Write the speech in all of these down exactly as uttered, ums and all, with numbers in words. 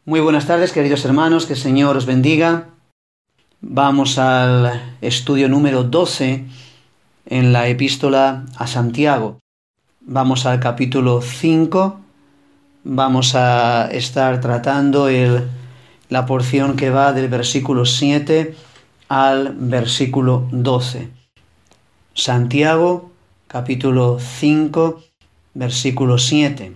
Muy buenas tardes, queridos hermanos, que el Señor os bendiga. Vamos al estudio número doce en la epístola a Santiago. Vamos al capítulo cinco. Vamos a estar tratando el, la porción que va del versículo siete al versículo doce. Santiago, capítulo cinco, versículo siete.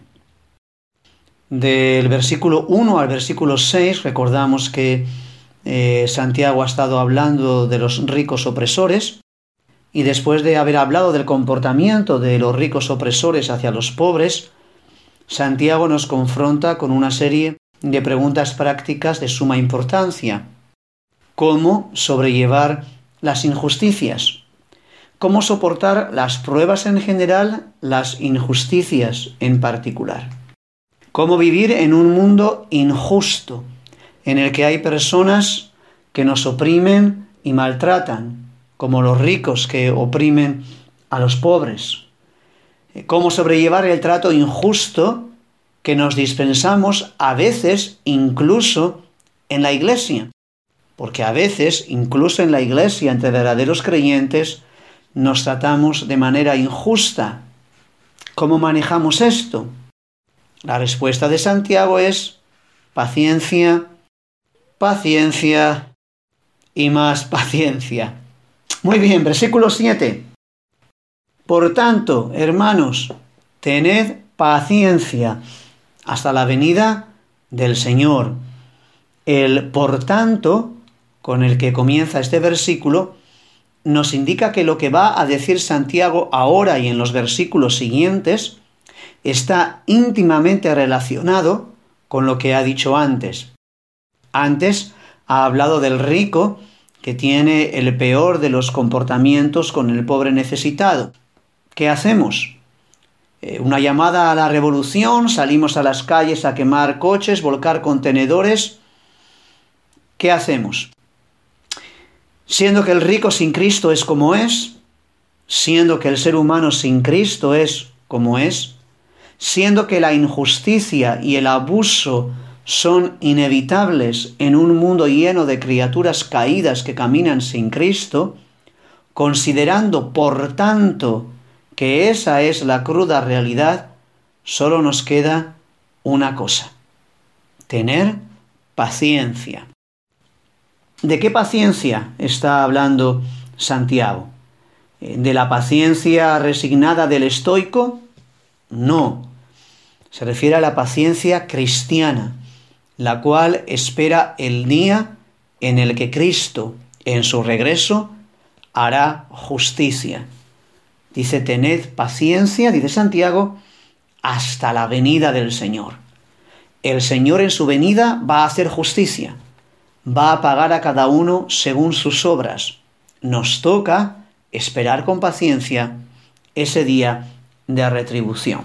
Del versículo uno al versículo seis, recordamos que eh, Santiago ha estado hablando de los ricos opresores, y después de haber hablado del comportamiento de los ricos opresores hacia los pobres, Santiago nos confronta con una serie de preguntas prácticas de suma importancia. ¿Cómo sobrellevar las injusticias? ¿Cómo soportar las pruebas en general, las injusticias en particular? ¿Cómo vivir en un mundo injusto, en el que hay personas que nos oprimen y maltratan, como los ricos que oprimen a los pobres? ¿Cómo sobrellevar el trato injusto que nos dispensamos a veces incluso en la iglesia? Porque a veces, incluso en la iglesia, entre verdaderos creyentes, nos tratamos de manera injusta. ¿Cómo manejamos esto? La respuesta de Santiago es paciencia, paciencia y más paciencia. Muy bien, versículo siete. Por tanto, hermanos, tened paciencia hasta la venida del Señor. El por tanto, con el que comienza este versículo, nos indica que lo que va a decir Santiago ahora y en los versículos siguientes está íntimamente relacionado con lo que ha dicho antes. Antes ha hablado del rico que tiene el peor de los comportamientos con el pobre necesitado. ¿Qué hacemos? Eh, una llamada a la revolución, salimos a las calles a quemar coches, volcar contenedores. ¿Qué hacemos? Siendo que el rico sin Cristo es como es, siendo que el ser humano sin Cristo es como es, siendo que la injusticia y el abuso son inevitables en un mundo lleno de criaturas caídas que caminan sin Cristo, considerando, por tanto, que esa es la cruda realidad, solo nos queda una cosa: tener paciencia. ¿De qué paciencia está hablando Santiago? ¿De la paciencia resignada del estoico? No. Se refiere a la paciencia cristiana, la cual espera el día en el que Cristo, en su regreso, hará justicia. Dice, tened paciencia, dice Santiago, hasta la venida del Señor. El Señor en su venida va a hacer justicia, va a pagar a cada uno según sus obras. Nos toca esperar con paciencia ese día de retribución.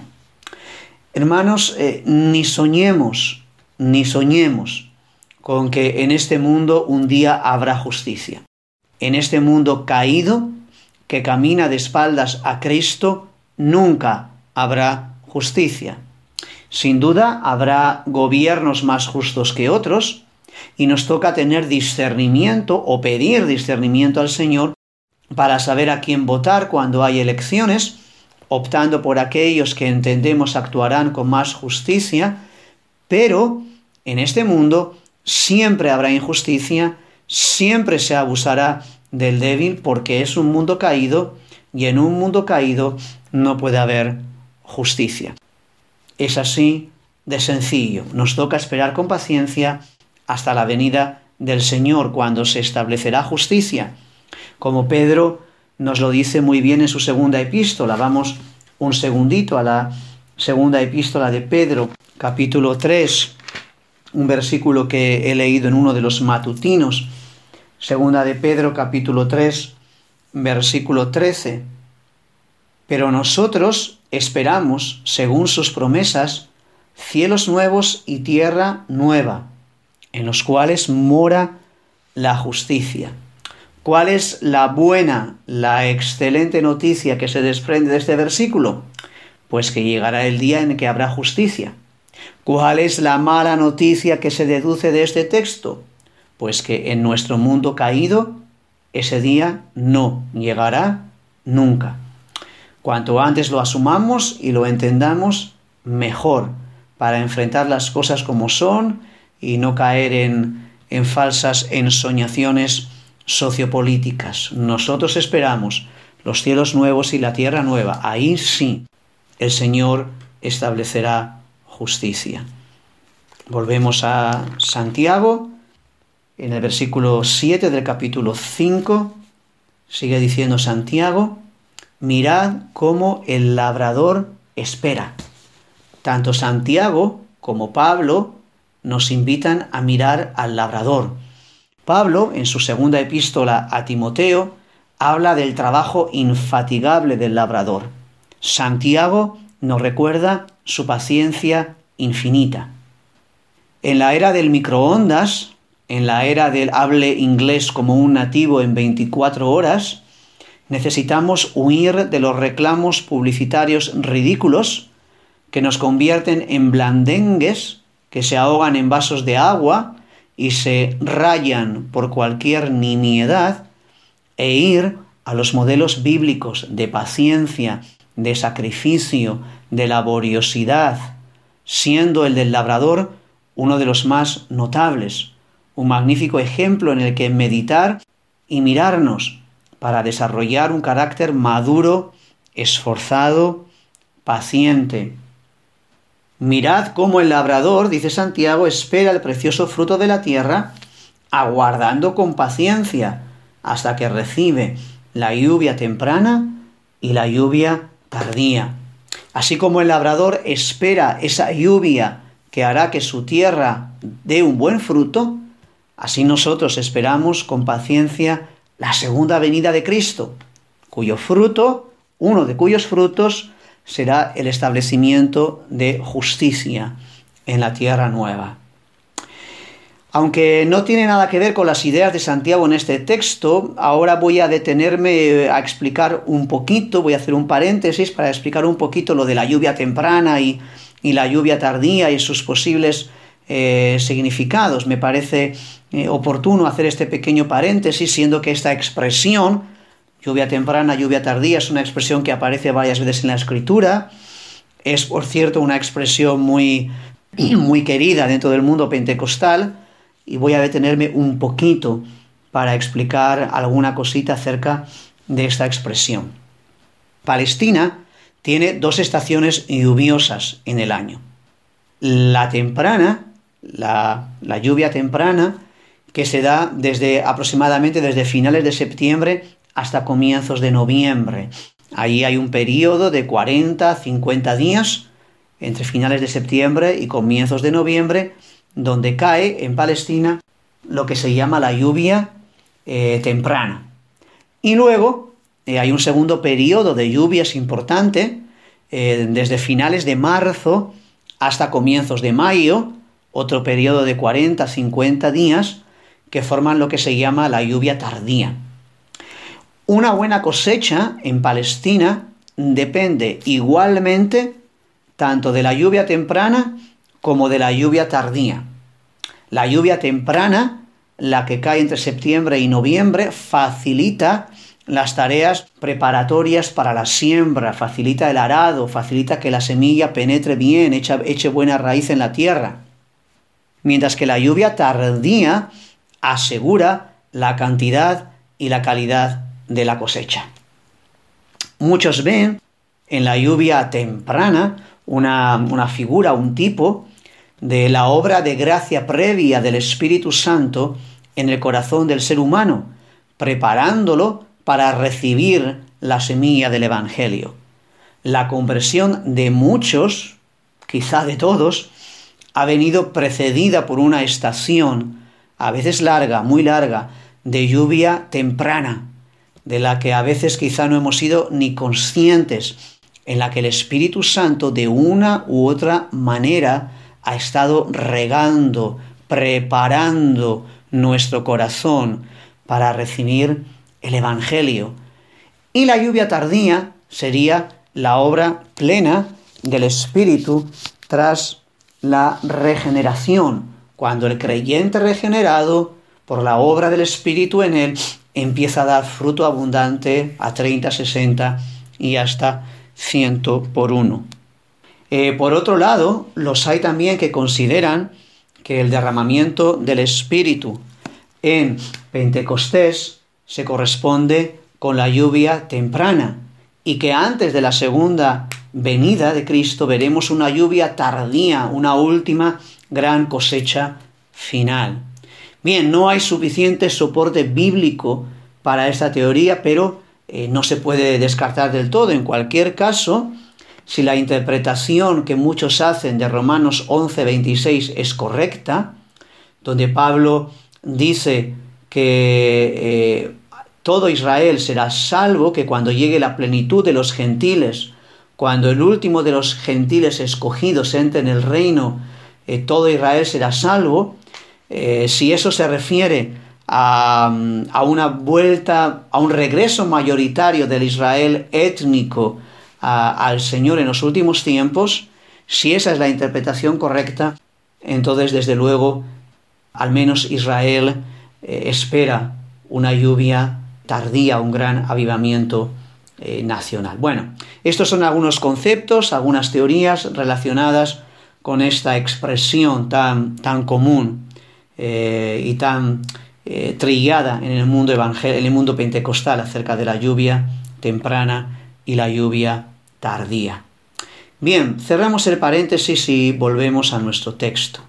Hermanos, eh, ni soñemos, ni soñemos con que en este mundo un día habrá justicia. En este mundo caído, que camina de espaldas a Cristo, nunca habrá justicia. Sin duda habrá gobiernos más justos que otros, y nos toca tener discernimiento o pedir discernimiento al Señor para saber a quién votar cuando hay elecciones, optando por aquellos que entendemos actuarán con más justicia, pero en este mundo siempre habrá injusticia, siempre se abusará del débil, porque es un mundo caído, y en un mundo caído no puede haber justicia. Es así de sencillo. Nos toca esperar con paciencia hasta la venida del Señor, cuando se establecerá justicia. Como Pedro nos lo dice muy bien en su segunda epístola. Vamos un segundito a la segunda epístola de Pedro, capítulo tres, un versículo que he leído en uno de los matutinos. Segunda de Pedro, capítulo tres, versículo trece. Pero nosotros esperamos, según sus promesas, cielos nuevos y tierra nueva, en los cuales mora la justicia. ¿Cuál es la buena, la excelente noticia que se desprende de este versículo? Pues que llegará el día en que habrá justicia. ¿Cuál es la mala noticia que se deduce de este texto? Pues que en nuestro mundo caído ese día no llegará nunca. Cuanto antes lo asumamos y lo entendamos, mejor, para enfrentar las cosas como son y no caer en, en falsas ensoñaciones sociopolíticas. Nosotros esperamos los cielos nuevos y la tierra nueva. Ahí sí, el Señor establecerá justicia. Volvemos a Santiago, en el versículo siete del capítulo cinco, sigue diciendo Santiago: mirad cómo el labrador espera. Tanto Santiago como Pablo nos invitan a mirar al labrador. Pablo, en su segunda epístola a Timoteo, habla del trabajo infatigable del labrador. Santiago nos recuerda su paciencia infinita. En la era del microondas, en la era del hable inglés como un nativo en veinticuatro horas, necesitamos huir de los reclamos publicitarios ridículos que nos convierten en blandengues que se ahogan en vasos de agua y se rayan por cualquier nimiedad, e ir a los modelos bíblicos de paciencia, de sacrificio, de laboriosidad, siendo el del labrador uno de los más notables, un magnífico ejemplo en el que meditar y mirarnos para desarrollar un carácter maduro, esforzado, paciente. Mirad cómo el labrador, dice Santiago, espera el precioso fruto de la tierra, aguardando con paciencia hasta que recibe la lluvia temprana y la lluvia tardía. Así como el labrador espera esa lluvia que hará que su tierra dé un buen fruto, así nosotros esperamos con paciencia la segunda venida de Cristo, cuyo fruto, uno de cuyos frutos, será el establecimiento de justicia en la tierra nueva. Aunque no tiene nada que ver con las ideas de Santiago en este texto, ahora voy a detenerme a explicar un poquito, voy a hacer un paréntesis para explicar un poquito lo de la lluvia temprana y, y la lluvia tardía y sus posibles eh, significados. Me parece eh, oportuno hacer este pequeño paréntesis, siendo que esta expresión, lluvia temprana, lluvia tardía, es una expresión que aparece varias veces en la Escritura. Es, por cierto, una expresión muy, muy querida dentro del mundo pentecostal, y voy a detenerme un poquito para explicar alguna cosita acerca de esta expresión. Palestina tiene dos estaciones lluviosas en el año. La temprana, la, la lluvia temprana, que se da desde aproximadamente desde finales de septiembre hasta comienzos de noviembre. Ahí hay un periodo de cuarenta a cincuenta días entre finales de septiembre y comienzos de noviembre, donde cae en Palestina lo que se llama la lluvia eh, temprana. Y luego eh, hay un segundo periodo de lluvias importante, eh, desde finales de marzo hasta comienzos de mayo, otro periodo de cuarenta a cincuenta días, que forman lo que se llama la lluvia tardía. Una buena cosecha en Palestina depende igualmente tanto de la lluvia temprana como de la lluvia tardía. La lluvia temprana, la que cae entre septiembre y noviembre, facilita las tareas preparatorias para la siembra, facilita el arado, facilita que la semilla penetre bien, eche, eche buena raíz en la tierra. Mientras que la lluvia tardía asegura la cantidad y la calidad de la cosecha. Muchos ven en la lluvia temprana una, una figura, un tipo de la obra de gracia previa del Espíritu Santo en el corazón del ser humano, preparándolo para recibir la semilla del Evangelio. La conversión de muchos, quizá de todos, ha venido precedida por una estación, a veces larga, muy larga, de lluvia temprana, de la que a veces quizá no hemos sido ni conscientes, en la que el Espíritu Santo de una u otra manera ha estado regando, preparando nuestro corazón para recibir el Evangelio. Y la lluvia tardía sería la obra plena del Espíritu tras la regeneración, cuando el creyente regenerado por la obra del Espíritu en él empieza a dar fruto abundante a treinta, sesenta y hasta ciento por uno. Eh, por otro lado, los hay también que consideran que el derramamiento del Espíritu en Pentecostés se corresponde con la lluvia temprana y que antes de la segunda venida de Cristo veremos una lluvia tardía, una última gran cosecha final. Bien, no hay suficiente soporte bíblico para esta teoría, pero eh, no se puede descartar del todo. En cualquier caso, si la interpretación que muchos hacen de Romanos once veintiséis es correcta, donde Pablo dice que eh, todo Israel será salvo, que cuando llegue la plenitud de los gentiles, cuando el último de los gentiles escogidos entre en el reino, eh, todo Israel será salvo, eh, si eso se refiere a, a una vuelta, a un regreso mayoritario del Israel étnico a, al Señor en los últimos tiempos, si esa es la interpretación correcta, entonces desde luego al menos Israel eh, espera una lluvia tardía, un gran avivamiento eh, nacional. Bueno, estos son algunos conceptos, algunas teorías relacionadas con esta expresión tan, tan común eh, y tan eh, trillada en el mundo evangel- en el mundo pentecostal acerca de la lluvia temprana y la lluvia tardía. Bien, cerramos el paréntesis y volvemos a nuestro texto.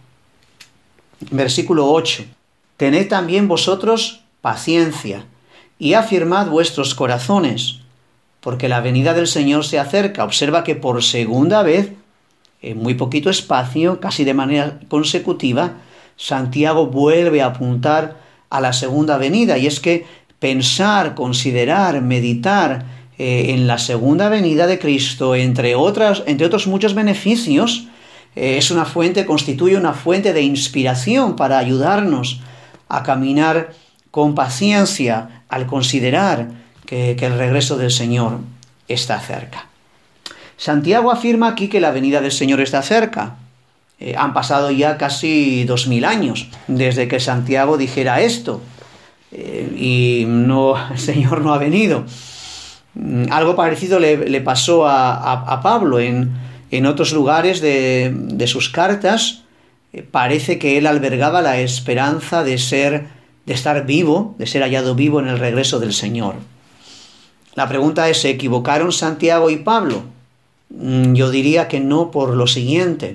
Versículo ocho. Tened también vosotros paciencia y afirmad vuestros corazones, porque la venida del Señor se acerca. Observa que por segunda vez, en muy poquito espacio, casi de manera consecutiva, Santiago vuelve a apuntar a la segunda venida, y es que pensar, considerar, meditar eh, en la segunda venida de Cristo, entre otras, entre otros muchos beneficios, eh, es una fuente, constituye una fuente de inspiración para ayudarnos a caminar con paciencia al considerar que, que el regreso del Señor está cerca. Santiago afirma aquí que la venida del Señor está cerca. Eh, han pasado ya casi dos mil años desde que Santiago dijera esto eh, y no, el Señor no ha venido. Algo parecido le, le pasó a, a, a Pablo en, en otros lugares de, de sus cartas. Eh, parece que él albergaba la esperanza de ser, de estar vivo, de ser hallado vivo en el regreso del Señor. La pregunta es, ¿se equivocaron Santiago y Pablo? Yo diría que no, por lo siguiente.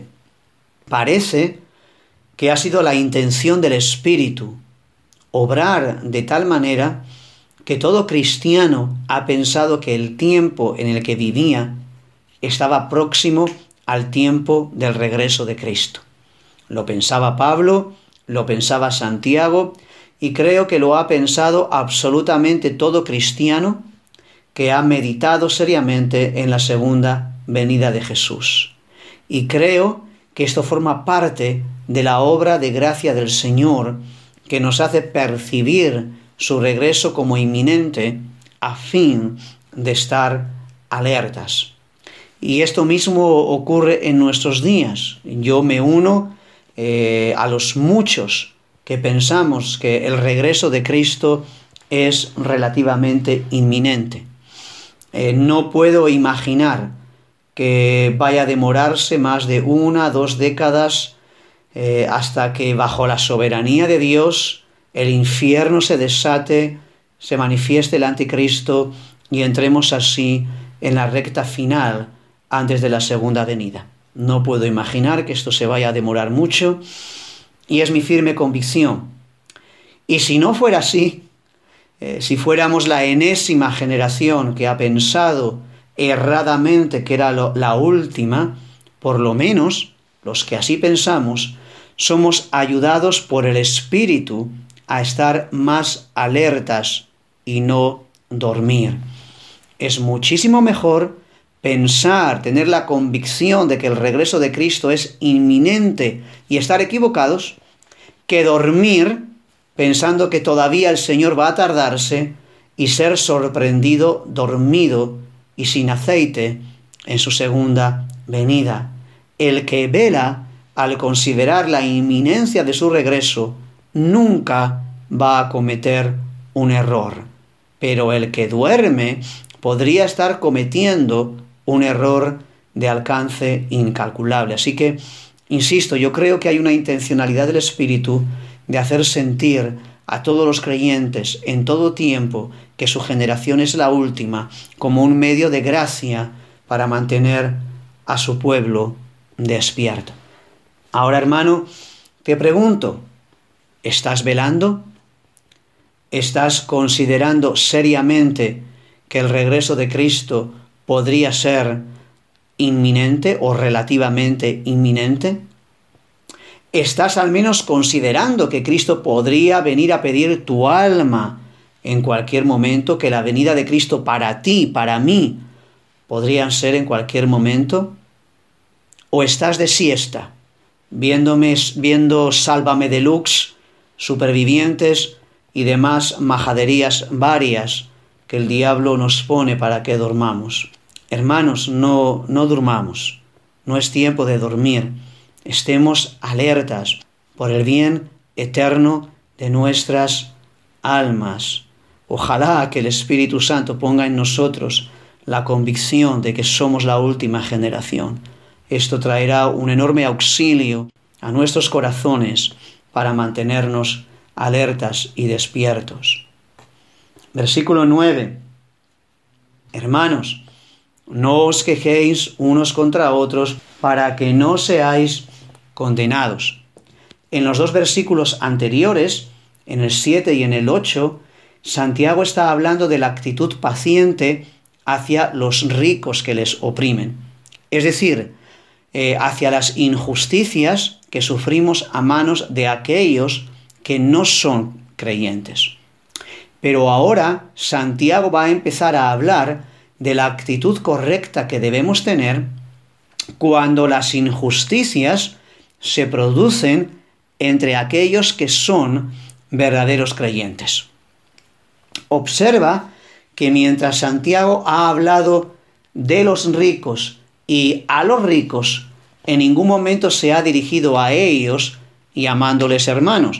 Parece que ha sido la intención del Espíritu obrar de tal manera que todo cristiano ha pensado que el tiempo en el que vivía estaba próximo al tiempo del regreso de Cristo. Lo pensaba Pablo, lo pensaba Santiago, y creo que lo ha pensado absolutamente todo cristiano que ha meditado seriamente en la segunda venida de Jesús. Y creo que esto forma parte de la obra de gracia del Señor, que nos hace percibir su regreso como inminente a fin de estar alertas. Y esto mismo ocurre en nuestros días. Yo me uno eh, a los muchos que pensamos que el regreso de Cristo es relativamente inminente. Eh, no puedo imaginar que vaya a demorarse más de una, dos décadas eh, hasta que bajo la soberanía de Dios el infierno se desate, se manifieste el anticristo y entremos así en la recta final antes de la segunda venida. No puedo imaginar que esto se vaya a demorar mucho y es mi firme convicción. Y si no fuera así, eh, si fuéramos la enésima generación que ha pensado erradamente que era lo, la última, por lo menos los que así pensamos somos ayudados por el Espíritu a estar más alertas y no dormir. Es muchísimo mejor pensar, tener la convicción de que el regreso de Cristo es inminente y estar equivocados, que dormir pensando que todavía el Señor va a tardarse y ser sorprendido dormido y sin aceite en su segunda venida. El que vela al considerar la inminencia de su regreso, nunca va a cometer un error. Pero el que duerme podría estar cometiendo un error de alcance incalculable. Así que, insisto, yo creo que hay una intencionalidad del Espíritu de hacer sentir a todos los creyentes en todo tiempo que su generación es la última, como un medio de gracia para mantener a su pueblo despierto. Ahora, hermano, te pregunto, ¿estás velando? ¿Estás considerando seriamente que el regreso de Cristo podría ser inminente o relativamente inminente? ¿Estás al menos considerando que Cristo podría venir a pedir tu alma en cualquier momento, que la venida de Cristo para ti, para mí, podrían ser en cualquier momento? ¿O estás de siesta, viéndome, viendo Sálvame Deluxe, Supervivientes y demás majaderías varias que el diablo nos pone para que dormamos? Hermanos, no, no durmamos, no es tiempo de dormir. Estemos alertas por el bien eterno de nuestras almas. Ojalá que el Espíritu Santo ponga en nosotros la convicción de que somos la última generación. Esto traerá un enorme auxilio a nuestros corazones para mantenernos alertas y despiertos. Versículo nueve. Hermanos, no os quejéis unos contra otros para que no seáis condenados. En los dos versículos anteriores, en el siete y en el ocho, Santiago está hablando de la actitud paciente hacia los ricos que les oprimen. Es decir, eh, hacia las injusticias que sufrimos a manos de aquellos que no son creyentes. Pero ahora Santiago va a empezar a hablar de la actitud correcta que debemos tener cuando las injusticias se producen entre aquellos que son verdaderos creyentes. Observa que mientras Santiago ha hablado de los ricos y a los ricos, en ningún momento se ha dirigido a ellos llamándoles hermanos.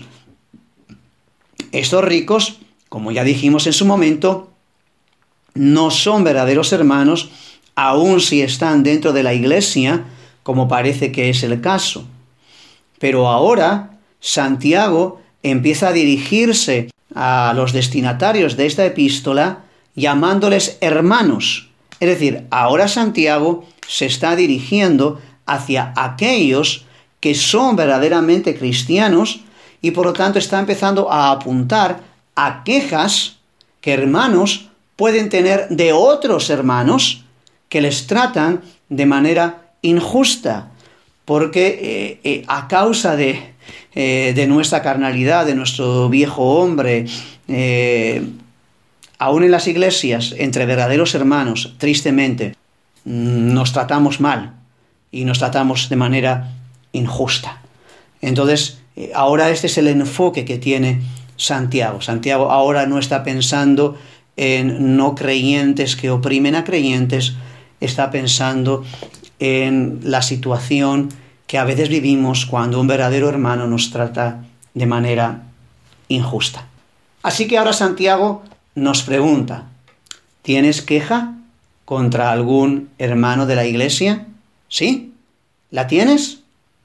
Estos ricos, como ya dijimos en su momento, no son verdaderos hermanos, aun si están dentro de la iglesia, como parece que es el caso. Pero ahora Santiago empieza a dirigirse a los destinatarios de esta epístola llamándoles hermanos. Es decir, ahora Santiago se está dirigiendo hacia aquellos que son verdaderamente cristianos y por lo tanto está empezando a apuntar a quejas que hermanos pueden tener de otros hermanos que les tratan de manera injusta, porque eh, eh, a causa de, eh, de nuestra carnalidad, de nuestro viejo hombre, eh, aún en las iglesias, entre verdaderos hermanos, tristemente, nos tratamos mal y nos tratamos de manera injusta. Entonces, eh, ahora este es el enfoque que tiene Santiago. Santiago ahora no está pensando en no creyentes que oprimen a creyentes, está pensando en la situación que a veces vivimos cuando un verdadero hermano nos trata de manera injusta. Así que ahora Santiago nos pregunta, ¿tienes queja contra algún hermano de la iglesia? ¿Sí? ¿La tienes?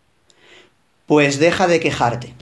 Pues deja de quejarte.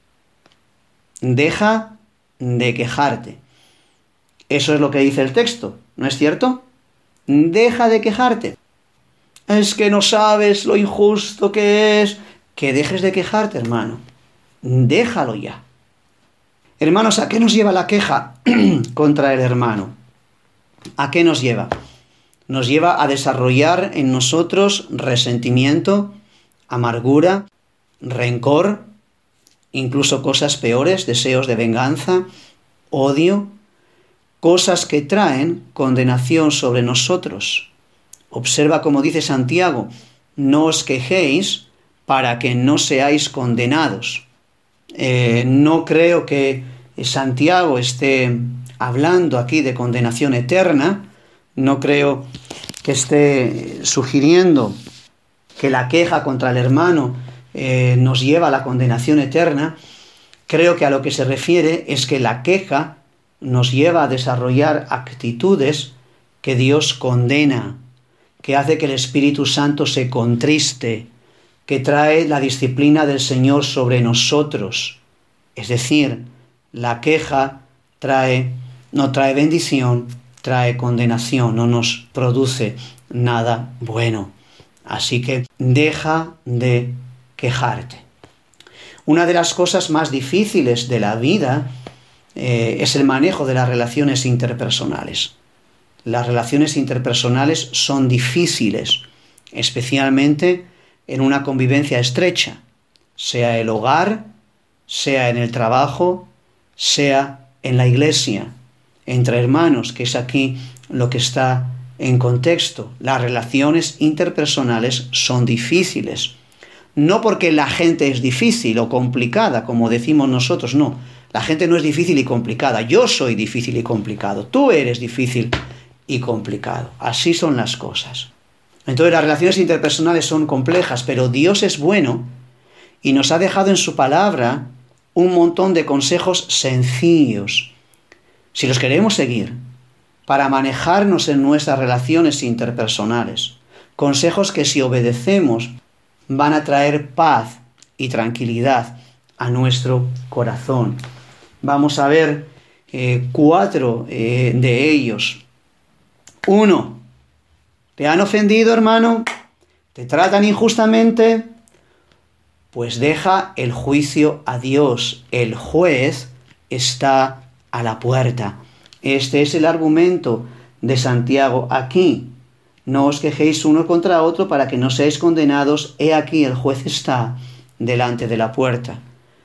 Deja de quejarte. Eso es lo que dice el texto, ¿no es cierto? Deja de quejarte. Es que no sabes lo injusto que es. Que dejes de quejarte, hermano. Déjalo ya. Hermanos, ¿a qué nos lleva la queja contra el hermano? ¿A qué nos lleva? Nos lleva a desarrollar en nosotros resentimiento, amargura, rencor, incluso cosas peores, deseos de venganza, odio, cosas que traen condenación sobre nosotros. Observa como dice Santiago, no os quejéis para que no seáis condenados. Eh, no creo que Santiago esté hablando aquí de condenación eterna, no creo que esté sugiriendo que la queja contra el hermano eh, nos lleva a la condenación eterna, creo que a lo que se refiere es que la queja nos lleva a desarrollar actitudes que Dios condena, que hace que el Espíritu Santo se contriste, que trae la disciplina del Señor sobre nosotros. Es decir, la queja trae, no trae bendición, trae condenación, no nos produce nada bueno. Así que deja de quejarte. Una de las cosas más difíciles de la vida eh, es el manejo de las relaciones interpersonales. Las relaciones interpersonales son difíciles, especialmente en una convivencia estrecha, sea el hogar, sea en el trabajo, sea en la iglesia, entre hermanos, que es aquí lo que está en contexto. Las relaciones interpersonales son difíciles. No porque la gente es difícil o complicada, como decimos nosotros, no. La gente no es difícil y complicada. Yo soy difícil y complicado. Tú eres difícil y complicado. Así son las cosas. Entonces las relaciones interpersonales son complejas, pero Dios es bueno y nos ha dejado en su palabra un montón de consejos sencillos, si los queremos seguir, para manejarnos en nuestras relaciones interpersonales. Consejos que si obedecemos van a traer paz y tranquilidad a nuestro corazón. Vamos a ver eh, cuatro eh, de ellos. Uno, ¿te han ofendido, hermano? ¿Te tratan injustamente? Pues deja el juicio a Dios. El juez está a la puerta. Este es el argumento de Santiago aquí. No os quejéis uno contra otro para que no seáis condenados. He aquí, el juez está delante de la puerta.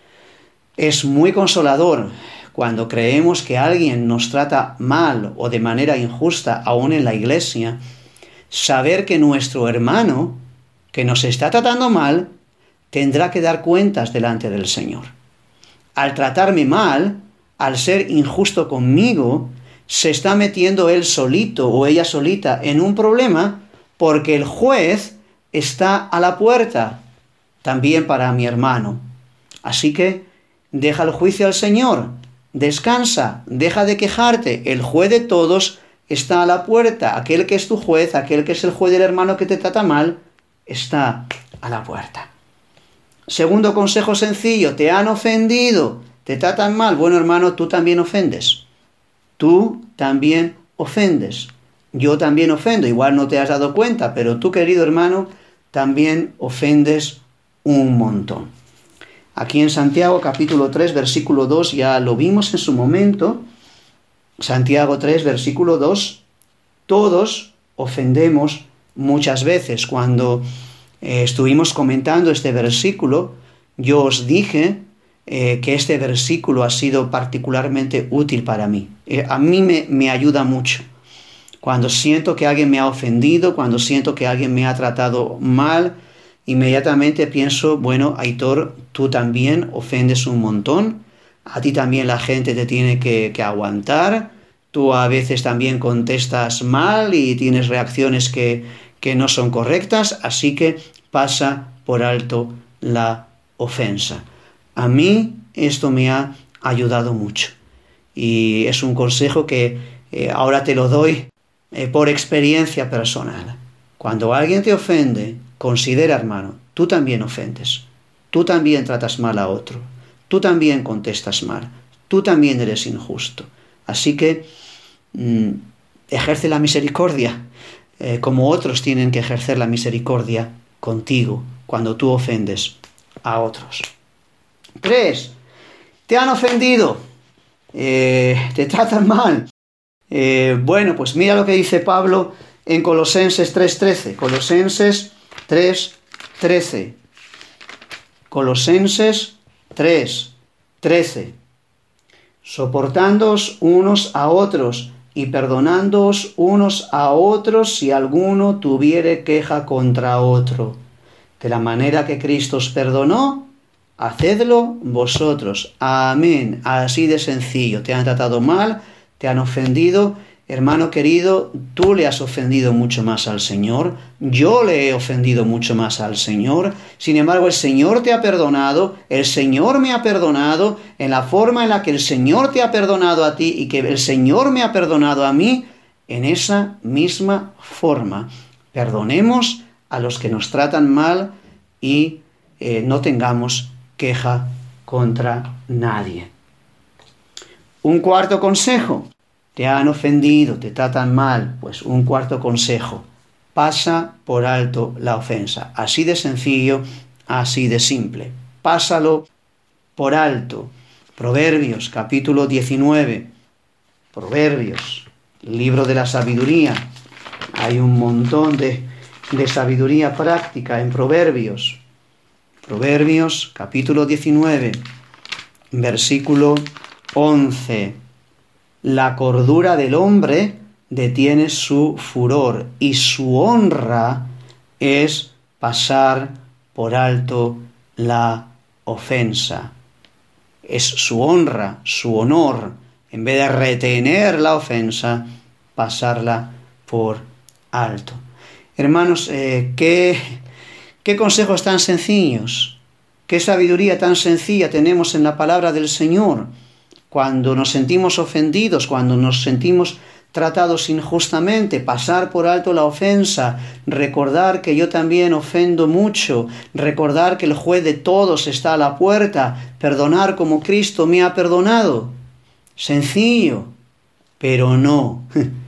Es muy consolador cuando creemos que alguien nos trata mal o de manera injusta, aún en la iglesia, saber que nuestro hermano, que nos está tratando mal, tendrá que dar cuentas delante del Señor. Al tratarme mal, al ser injusto conmigo, se está metiendo él solito o ella solita en un problema porque el juez está a la puerta, también para mi hermano. Así que deja el juicio al Señor, descansa, deja de quejarte. El juez de todos está a la puerta. Aquel que es tu juez, aquel que es el juez del hermano que te trata mal, está a la puerta. Segundo consejo sencillo, te han ofendido, te tratan mal. Bueno, hermano, tú también ofendes. Tú también ofendes. Yo también ofendo. Igual no te has dado cuenta, pero tú, querido hermano, también ofendes un montón. Aquí en Santiago capítulo tres, versículo dos, ya lo vimos en su momento. Santiago tres, versículo dos, todos ofendemos muchas veces. Cuando eh, estuvimos comentando este versículo, yo os dije eh, que este versículo ha sido particularmente útil para mí. Eh, a mí me, me ayuda mucho. Cuando siento que alguien me ha ofendido, cuando siento que alguien me ha tratado mal, inmediatamente pienso, bueno, Aitor, tú también ofendes un montón, a ti también la gente te tiene que, que aguantar, tú a veces también contestas mal y tienes reacciones que, que no son correctas, así que pasa por alto la ofensa. A mí esto me ha ayudado mucho y es un consejo que eh, ahora te lo doy eh, por experiencia personal. Cuando alguien te ofende, considera, hermano, tú también ofendes, tú también tratas mal a otro, tú también contestas mal, tú también eres injusto. Así que mmm, ejerce la misericordia, eh, como otros tienen que ejercer la misericordia contigo cuando tú ofendes a otros. Tres, te han ofendido, eh, te tratan mal. Eh, bueno, pues mira lo que dice Pablo en Colosenses tres trece. Colosenses tres trece. Colosenses tres trece. Soportándoos unos a otros y perdonándoos unos a otros si alguno tuviere queja contra otro. De la manera que Cristo os perdonó, hacedlo vosotros. Amén. Así de sencillo. Te han tratado mal, te han ofendido. hermano querido, tú le has ofendido mucho más al Señor, yo le he ofendido mucho más al Señor, sin embargo el Señor te ha perdonado, el Señor me ha perdonado, en la forma en la que el Señor te ha perdonado a ti y que el Señor me ha perdonado a mí, en esa misma forma perdonemos a los que nos tratan mal y eh, no tengamos queja contra nadie. Un cuarto consejo. Te han ofendido, te tratan mal, pues un cuarto consejo. Pasa por alto la ofensa. Así de sencillo, así de simple. Pásalo por alto. Proverbios, capítulo diecinueve. Proverbios, libro de la sabiduría. Hay un montón de, de sabiduría práctica en Proverbios. Proverbios, capítulo diecinueve, versículo once. La cordura del hombre detiene su furor y su honra es pasar por alto la ofensa. Es su honra, su honor, en vez de retener la ofensa, pasarla por alto. Hermanos, eh, ¿qué, qué consejos tan sencillos, qué sabiduría tan sencilla tenemos en la palabra del Señor. Cuando nos sentimos ofendidos, cuando nos sentimos tratados injustamente, pasar por alto la ofensa, recordar que yo también ofendo mucho, recordar que el juez de todos está a la puerta, perdonar como Cristo me ha perdonado. Sencillo, pero no,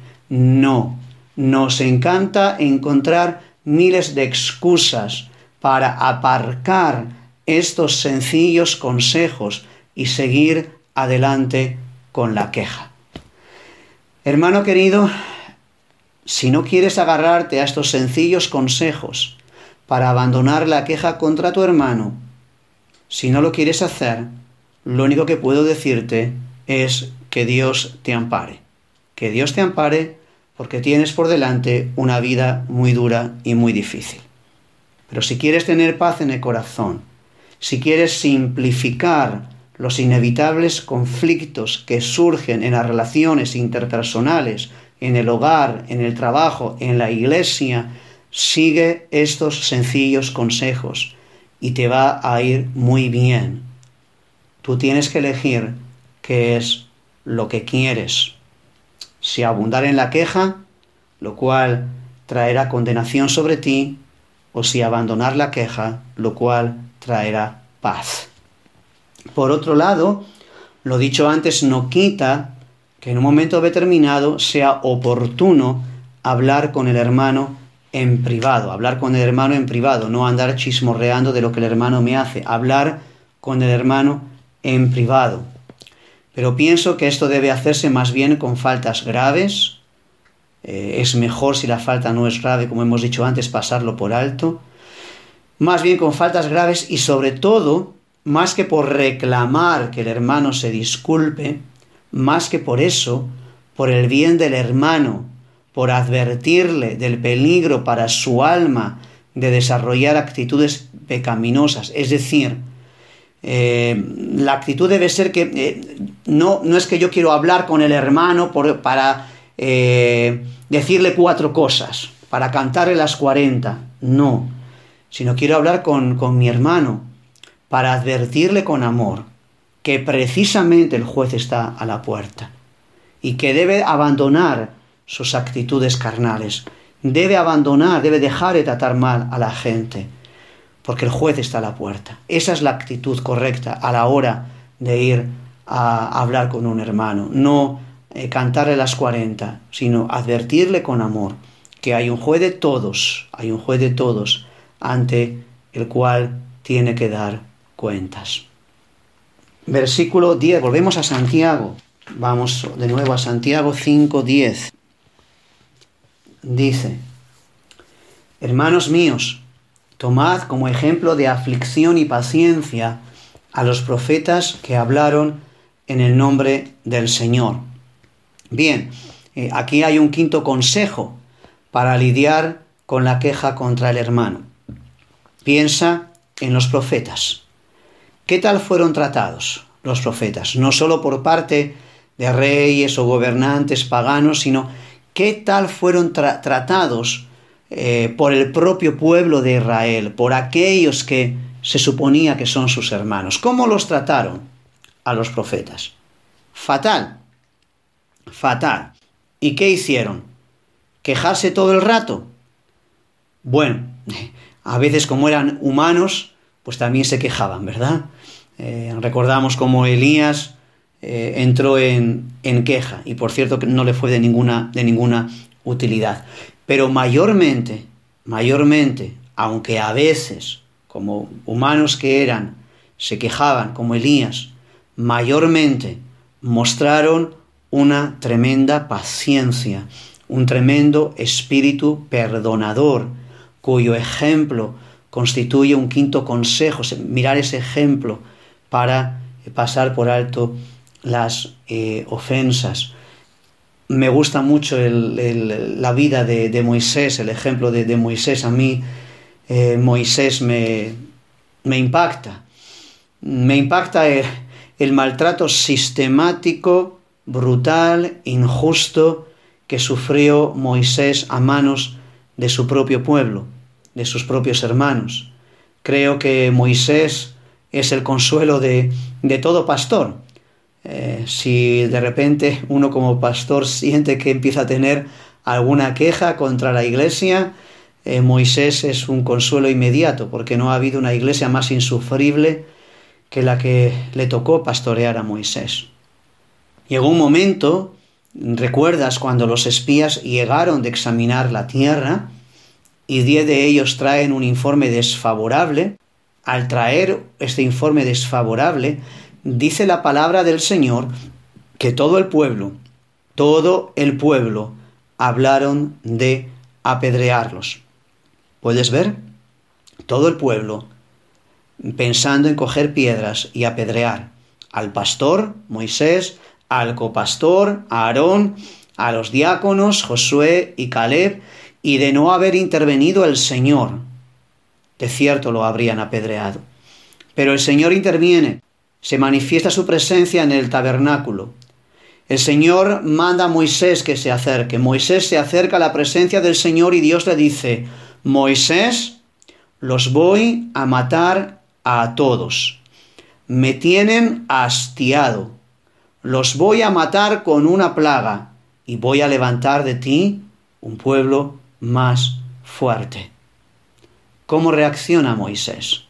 no. Nos encanta encontrar miles de excusas para aparcar estos sencillos consejos y seguir adelante con la queja. Hermano querido, si no quieres agarrarte a estos sencillos consejos para abandonar la queja contra tu hermano, si no lo quieres hacer, lo único que puedo decirte es que Dios te ampare. Que Dios te ampare porque tienes por delante una vida muy dura y muy difícil. Pero si quieres tener paz en el corazón, si quieres simplificar los inevitables conflictos que surgen en las relaciones interpersonales, en el hogar, en el trabajo, en la iglesia, sigue estos sencillos consejos y te va a ir muy bien. Tú tienes que elegir qué es lo que quieres. Si abundar en la queja, lo cual traerá condenación sobre ti, o si abandonar la queja, lo cual traerá paz. Por otro lado, lo dicho antes no quita que en un momento determinado sea oportuno hablar con el hermano en privado, hablar con el hermano en privado, no andar chismorreando de lo que el hermano me hace, hablar con el hermano en privado. Pero pienso que esto debe hacerse más bien con faltas graves. Eh, es mejor, si la falta no es grave, como hemos dicho antes, pasarlo por alto. Más bien con faltas graves y sobre todo, más que por reclamar que el hermano se disculpe, más que por eso, por el bien del hermano, por advertirle del peligro para su alma de desarrollar actitudes pecaminosas. Es decir, eh, la actitud debe ser que eh, no, no es que yo quiero hablar con el hermano por, para eh, decirle cuatro cosas, para cantarle las cuarenta, no, sino quiero hablar con, con mi hermano para advertirle con amor que precisamente el juez está a la puerta y que debe abandonar sus actitudes carnales, debe abandonar, debe dejar de tratar mal a la gente, porque el juez está a la puerta. Esa es la actitud correcta a la hora de ir a hablar con un hermano, no eh, cantarle las cuarenta, sino advertirle con amor que hay un juez de todos, hay un juez de todos ante el cual tiene que dar cuentas. Versículo diez, volvemos a Santiago. Vamos de nuevo a Santiago cinco diez. Dice: hermanos míos, tomad como ejemplo de aflicción y paciencia a los profetas que hablaron en el nombre del Señor. Bien, eh, aquí hay un quinto consejo para lidiar con la queja contra el hermano. Piensa en los profetas. ¿Qué tal fueron tratados los profetas? No solo por parte de reyes o gobernantes paganos, sino qué tal fueron tra- tratados eh, por el propio pueblo de Israel, por aquellos que se suponía que son sus hermanos. ¿Cómo los trataron a los profetas? Fatal, fatal. ¿Y qué hicieron? ¿Quejarse todo el rato? Bueno, a veces como eran humanos, pues también se quejaban, ¿verdad? Eh, recordamos cómo Elías eh, entró en, en queja, y por cierto que no le fue de ninguna, de ninguna utilidad. Pero mayormente, mayormente, aunque a veces, como humanos que eran, se quejaban, como Elías, mayormente mostraron una tremenda paciencia, un tremendo espíritu perdonador, cuyo ejemplo constituye un quinto consejo, mirar ese ejemplo para pasar por alto las eh, ofensas. Me gusta mucho el, el, la vida de, de Moisés, el ejemplo de, de Moisés. A mí eh, Moisés me, me impacta. Me impacta el, el maltrato sistemático, brutal, injusto que sufrió Moisés a manos de su propio pueblo, de sus propios hermanos. Creo que Moisés es el consuelo de, de todo pastor. Eh, si de repente uno como pastor siente que empieza a tener alguna queja contra la iglesia, eh, Moisés es un consuelo inmediato, porque no ha habido una iglesia más insufrible que la que le tocó pastorear a Moisés. Llegó un momento, recuerdas cuando los espías llegaron de examinar la tierra y diez de ellos traen un informe desfavorable. Al traer este informe desfavorable, dice la palabra del Señor que todo el pueblo, todo el pueblo hablaron de apedrearlos. ¿Puedes ver? Todo el pueblo pensando en coger piedras y apedrear al pastor, Moisés, al copastor, a Aarón, a los diáconos, Josué y Caleb, y de no haber intervenido el Señor, de cierto lo habrían apedreado. Pero el Señor interviene, se manifiesta su presencia en el tabernáculo. El Señor manda a Moisés que se acerque. Moisés se acerca a la presencia del Señor y Dios le dice: Moisés, los voy a matar a todos. Me tienen hastiado. Los voy a matar con una plaga y voy a levantar de ti un pueblo más fuerte. ¿Cómo reacciona Moisés?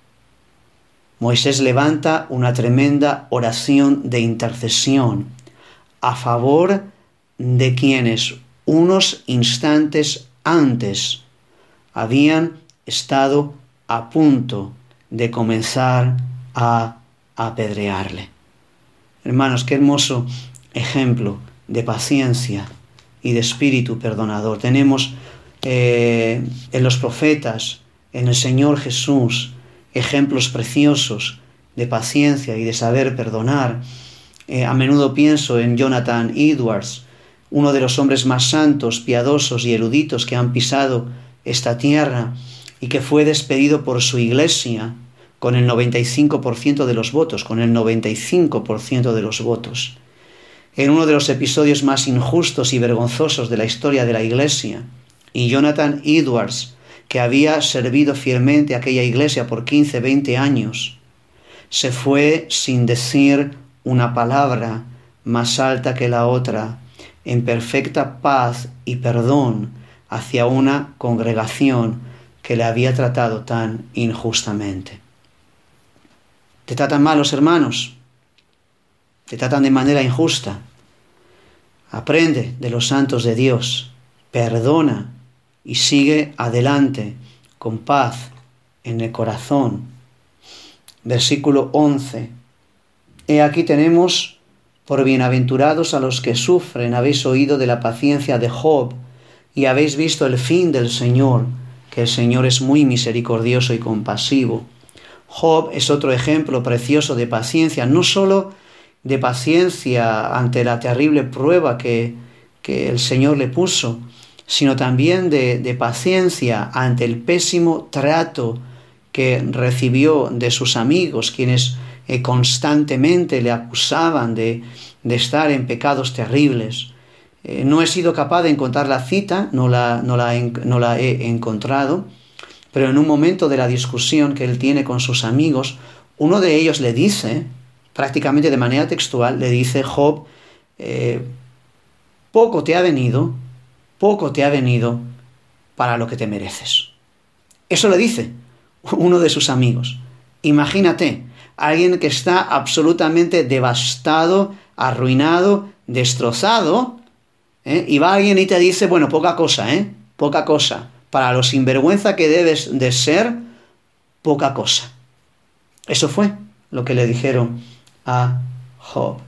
Moisés levanta una tremenda oración de intercesión a favor de quienes unos instantes antes habían estado a punto de comenzar a apedrearle. Hermanos, qué hermoso ejemplo de paciencia y de espíritu perdonador tenemos eh, en los profetas, en el Señor Jesús, ejemplos preciosos de paciencia y de saber perdonar. Eh, a menudo pienso en Jonathan Edwards, uno de los hombres más santos, piadosos y eruditos que han pisado esta tierra y que fue despedido por su iglesia con el noventa y cinco por ciento de los votos, con el noventa y cinco por ciento de los votos. En uno de los episodios más injustos y vergonzosos de la historia de la iglesia, y Jonathan Edwards, que había servido fielmente a aquella iglesia por quince, veinte años, se fue sin decir una palabra más alta que la otra, en perfecta paz y perdón hacia una congregación que le había tratado tan injustamente. ¿Te tratan mal los hermanos? ¿Te tratan de manera injusta? Aprende de los santos de Dios, perdona y sigue adelante con paz en el corazón. Versículo once. He aquí tenemos: por bienaventurados a los que sufren, habéis oído de la paciencia de Job y habéis visto el fin del Señor, que el Señor es muy misericordioso y compasivo. Job es otro ejemplo precioso de paciencia, no solo de paciencia ante la terrible prueba que, que el Señor le puso, sino también de, de paciencia ante el pésimo trato que recibió de sus amigos, quienes eh, constantemente le acusaban de, de estar en pecados terribles. Eh, no he sido capaz de encontrar la cita, no la, no la, no la he encontrado, pero en un momento de la discusión que él tiene con sus amigos, uno de ellos le dice, prácticamente de manera textual, le dice: Job, eh, poco te ha venido, poco te ha venido para lo que te mereces. Eso le dice uno de sus amigos. Imagínate, alguien que está absolutamente devastado, arruinado, destrozado, ¿eh? y va alguien y te dice: bueno, poca cosa, ¿eh? Poca cosa. Para lo sinvergüenza que debes de ser, poca cosa. Eso fue lo que le dijeron a Job.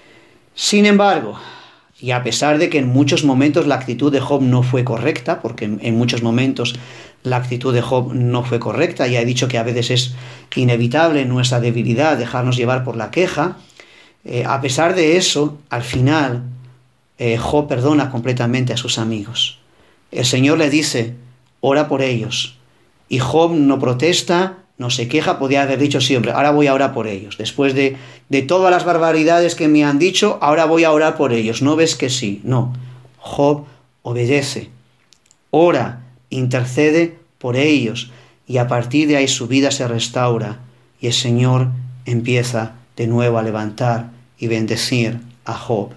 Sin embargo, y a pesar de que en muchos momentos la actitud de Job no fue correcta, porque en, en muchos momentos la actitud de Job no fue correcta, ya he dicho que a veces es inevitable en nuestra debilidad dejarnos llevar por la queja, eh, a pesar de eso, al final, eh, Job perdona completamente a sus amigos. El Señor le dice: ora por ellos. Y Job no protesta, no se queja, podía haber dicho siempre: ahora voy a orar por ellos. Después de, de todas las barbaridades que me han dicho, ahora voy a orar por ellos. ¿No ves que sí? No. Job obedece, ora, intercede por ellos, y a partir de ahí su vida se restaura y el Señor empieza de nuevo a levantar y bendecir a Job.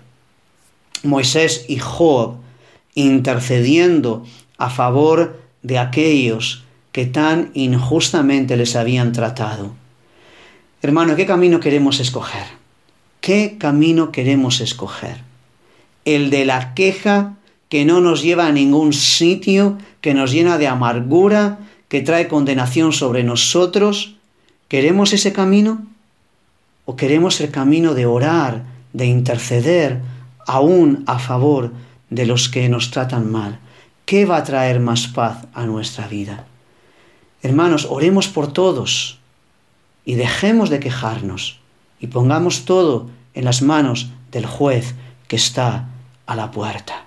Moisés y Job intercediendo a favor de aquellos que tan injustamente les habían tratado. Hermano, ¿qué camino queremos escoger? ¿Qué camino queremos escoger? ¿El de la queja, que no nos lleva a ningún sitio, que nos llena de amargura, que trae condenación sobre nosotros? ¿Queremos ese camino? ¿O queremos el camino de orar, de interceder, aún a favor de los que nos tratan mal? ¿Qué va a traer más paz a nuestra vida? Hermanos, oremos por todos y dejemos de quejarnos y pongamos todo en las manos del juez que está a la puerta.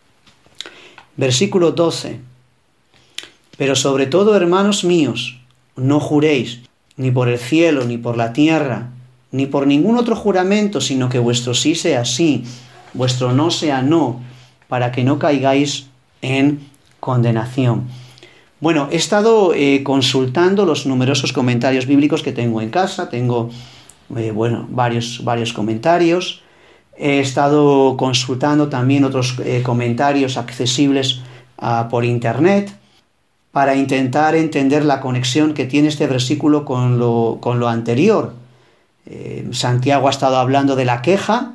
Versículo doce. Pero sobre todo, hermanos míos, no juréis ni por el cielo, ni por la tierra, ni por ningún otro juramento, sino que vuestro sí sea sí, vuestro no sea no, para que no caigáis en condenación. Bueno, he estado eh, consultando los numerosos comentarios bíblicos que tengo en casa. Tengo, eh, bueno, varios, varios comentarios. He estado consultando también otros eh, comentarios accesibles uh, por internet para intentar entender la conexión que tiene este versículo con lo, con lo anterior. Eh, Santiago ha estado hablando de la queja.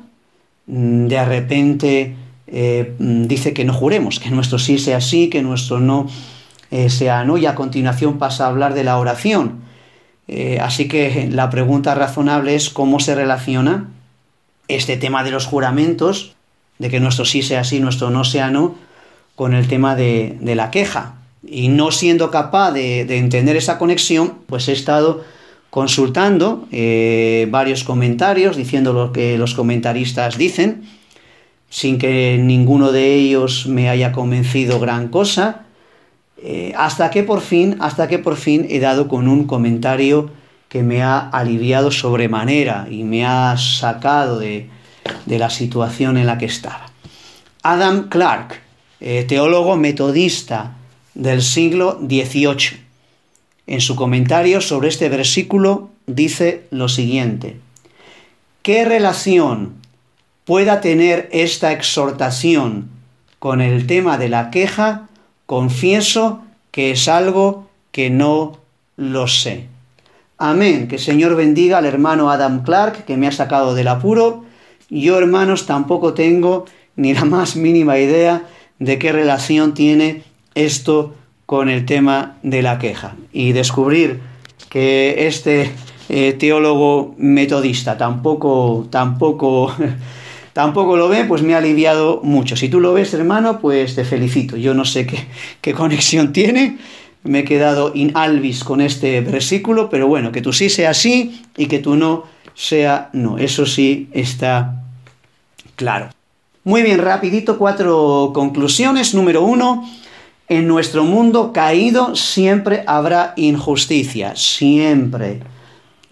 De repente eh, dice que no juremos, que nuestro sí sea sí, que nuestro no eh, sea no, y a continuación pasa a hablar de la oración. Eh, así que la pregunta razonable es: ¿cómo se relaciona este tema de los juramentos, de que nuestro sí sea sí, nuestro no sea no, con el tema de, de la queja? Y no siendo capaz de, de entender esa conexión, pues he estado consultando eh, varios comentarios, diciendo lo que los comentaristas dicen, sin que ninguno de ellos me haya convencido gran cosa, eh, hasta que por fin, hasta que por fin he dado con un comentario que me ha aliviado sobremanera y me ha sacado de, de la situación en la que estaba. Adam Clarke, eh, teólogo metodista del siglo dieciocho, en su comentario sobre este versículo dice lo siguiente: ¿qué relación pueda tener esta exhortación con el tema de la queja? Confieso que es algo que no lo sé. Amén. Que el Señor bendiga al hermano Adam Clarke, que me ha sacado del apuro. Yo, hermanos, tampoco tengo ni la más mínima idea de qué relación tiene esto con el tema de la queja. Y descubrir que este eh, teólogo metodista tampoco, tampoco, tampoco lo ve, pues me ha aliviado mucho. Si tú lo ves, hermano, pues te felicito. Yo no sé qué, qué conexión tiene. Me he quedado in albis con este versículo, pero bueno, que tú sí sea sí y que tú no sea no. Eso sí está claro. Muy bien, rapidito, cuatro conclusiones. Número uno, en nuestro mundo caído siempre habrá injusticia, siempre.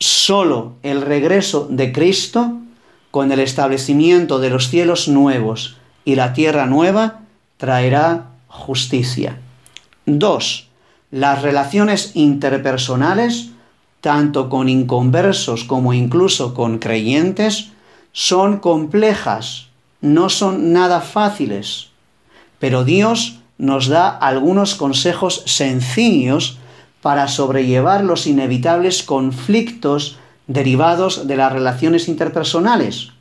Solo el regreso de Cristo, con el establecimiento de los cielos nuevos y la tierra nueva, traerá justicia. Dos, las relaciones interpersonales, tanto con inconversos como incluso con creyentes, son complejas, no son nada fáciles, pero Dios nos da algunos consejos sencillos para sobrellevar los inevitables conflictos derivados de las relaciones interpersonales.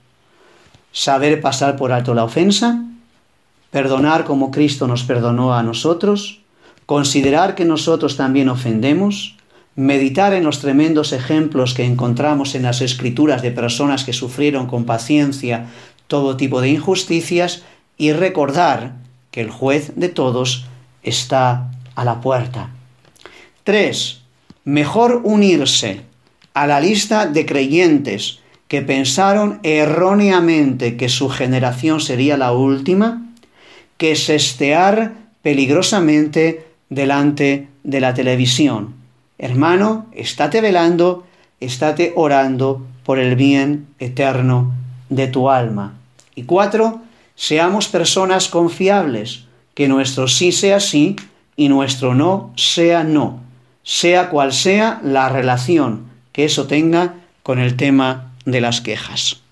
Saber pasar por alto la ofensa, perdonar como Cristo nos perdonó a nosotros, considerar que nosotros también ofendemos, meditar en los tremendos ejemplos que encontramos en las Escrituras de personas que sufrieron con paciencia todo tipo de injusticias y recordar que el juez de todos está a la puerta. Tres, mejor unirse a la lista de creyentes que pensaron erróneamente que su generación sería la última, que sestear peligrosamente delante de la televisión. Hermano, estate velando, estate orando por el bien eterno de tu alma. Y cuatro, seamos personas confiables, que nuestro sí sea sí y nuestro no sea no, sea cual sea la relación que eso tenga con el tema de las quejas.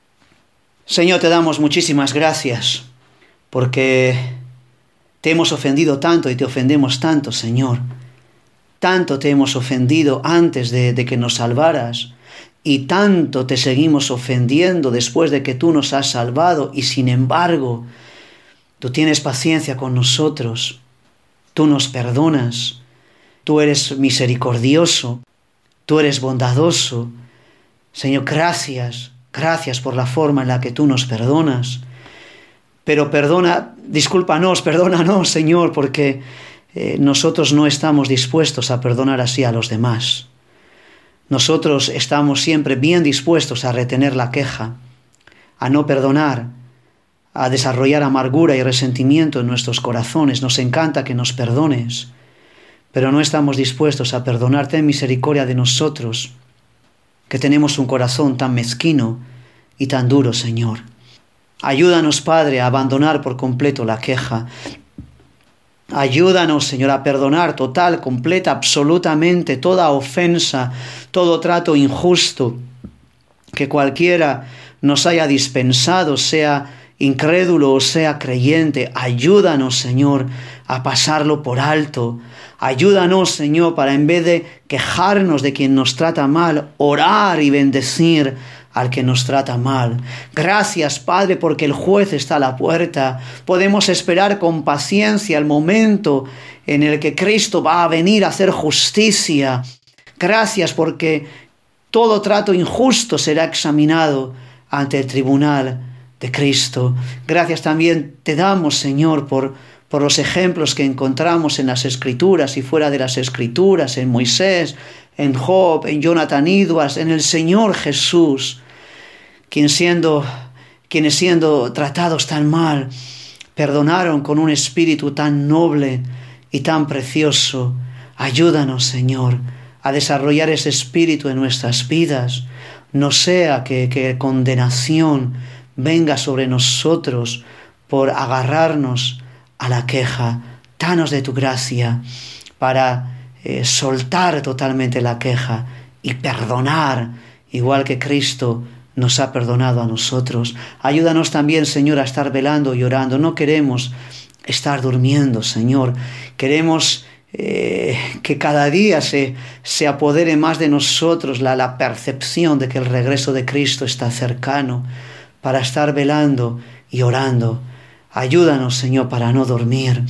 Señor, te damos muchísimas gracias porque te hemos ofendido tanto y te ofendemos tanto, Señor. Tanto te hemos ofendido antes de, de que nos salvaras y tanto te seguimos ofendiendo después de que tú nos has salvado y sin embargo tú tienes paciencia con nosotros, tú nos perdonas, tú eres misericordioso, tú eres bondadoso. Señor, gracias, gracias por la forma en la que tú nos perdonas. Pero perdona, discúlpanos, perdónanos, Señor, porque eh, nosotros no estamos dispuestos a perdonar así a los demás. Nosotros estamos siempre bien dispuestos a retener la queja, a no perdonar, a desarrollar amargura y resentimiento en nuestros corazones. Nos encanta que nos perdones, pero no estamos dispuestos a perdonarte en misericordia de nosotros, que tenemos un corazón tan mezquino y tan duro, Señor. Ayúdanos, Padre, a abandonar por completo la queja. Ayúdanos, Señor, a perdonar total, completa, absolutamente toda ofensa, todo trato injusto que cualquiera nos haya dispensado, sea incrédulo o sea creyente. Ayúdanos, Señor, a pasarlo por alto. Ayúdanos, Señor, para en vez de quejarnos de quien nos trata mal, orar y bendecir al que nos trata mal. Gracias, Padre, porque el juez está a la puerta. Podemos esperar con paciencia el momento en el que Cristo va a venir a hacer justicia. Gracias porque todo trato injusto será examinado ante el tribunal de Cristo. Gracias también te damos, Señor, por, por los ejemplos que encontramos en las Escrituras y fuera de las Escrituras, en Moisés, en Job, en Jonathan Edwards, en el Señor Jesús, quien siendo, quienes siendo tratados tan mal, perdonaron con un espíritu tan noble y tan precioso. Ayúdanos, Señor, a desarrollar ese espíritu en nuestras vidas. No sea que, que condenación venga sobre nosotros por agarrarnos a la queja. Danos de tu gracia para eh, soltar totalmente la queja y perdonar, igual que Cristo nos ha perdonado a nosotros. Ayúdanos también, Señor, a estar velando y orando. No queremos estar durmiendo, Señor. Queremos eh, que cada día se, se apodere más de nosotros la, la percepción de que el regreso de Cristo está cercano, para estar velando y orando. Ayúdanos, Señor, para no dormir.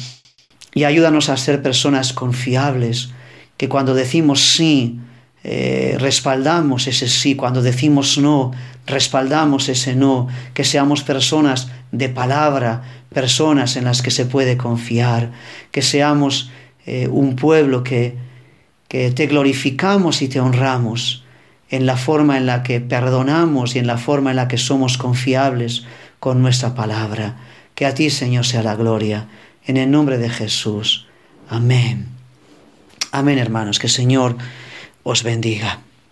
Y ayúdanos a ser personas confiables, que cuando decimos sí, eh, respaldamos ese sí. Cuando decimos no, respaldamos ese no. Que seamos personas de palabra, personas en las que se puede confiar. Que seamos eh, un pueblo que, que te glorificamos y te honramos en la forma en la que perdonamos y en la forma en la que somos confiables con nuestra palabra. Que a ti, Señor, sea la gloria. En el nombre de Jesús. Amén. Amén, hermanos. Que el Señor os bendiga.